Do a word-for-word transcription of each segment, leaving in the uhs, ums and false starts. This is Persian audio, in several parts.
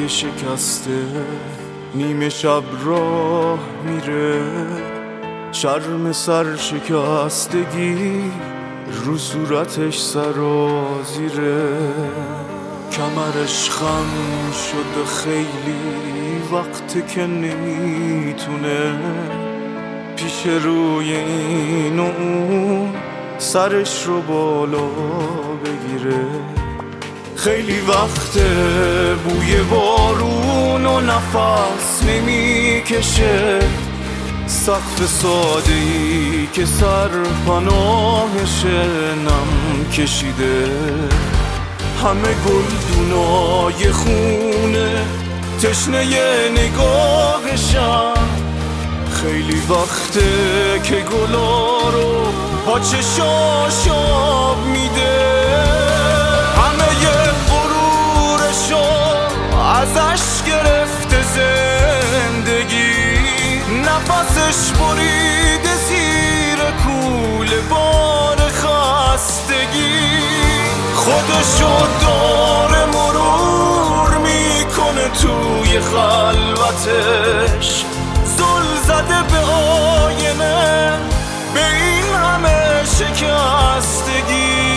شکسته نیمه شب راه میره، شرم سر شکستگی رو صورتش سرازیره، کمرش خم شده خیلی وقته که نمیتونه پیش روی این و اون سرش رو بالا بگیره. خیلی وقته بوی بارون و نفس نمیکشه، سقف ساده‌ای که سر پناهش نم کشیده، همه گلدونای خونه تشنه نگاهشن. خیلی وقته که گلا رو با چشاش آب میده، همه غرورشو ازش گرفته زندگی، نفسش بریده زیر کوله بار خستگی، خودشو داره مرور میکنه توی خلوتش، زل زده به آینه به این همه شکستگی.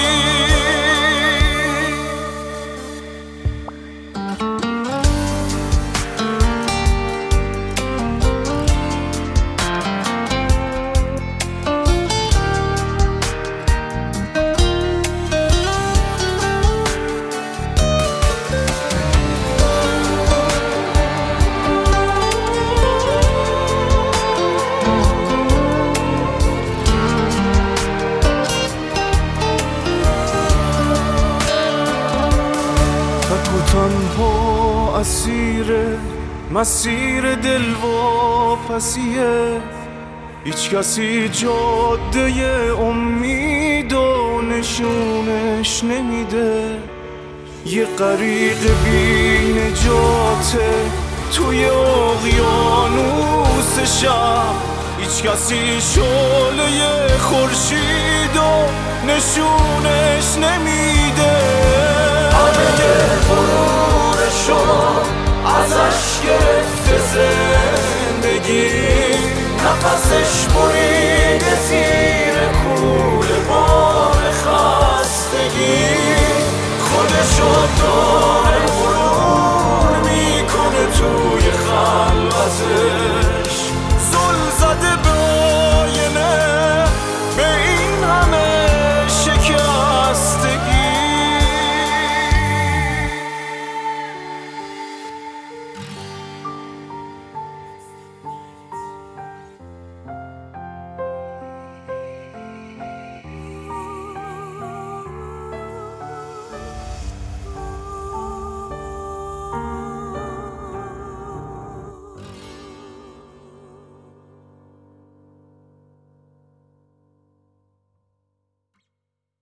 تنها اسیر مسیر دل و پسیه، هیچ کسی جاده امید و نشونش نمیده، یه غریق بی نجاته توی اقیانوس شب، هیچ کسی شعله خورشید و نشونش نمیده، همه غرورشو ازش گرفته زندگی، نفسش بریده زیر کوله بار خستگی، خودشو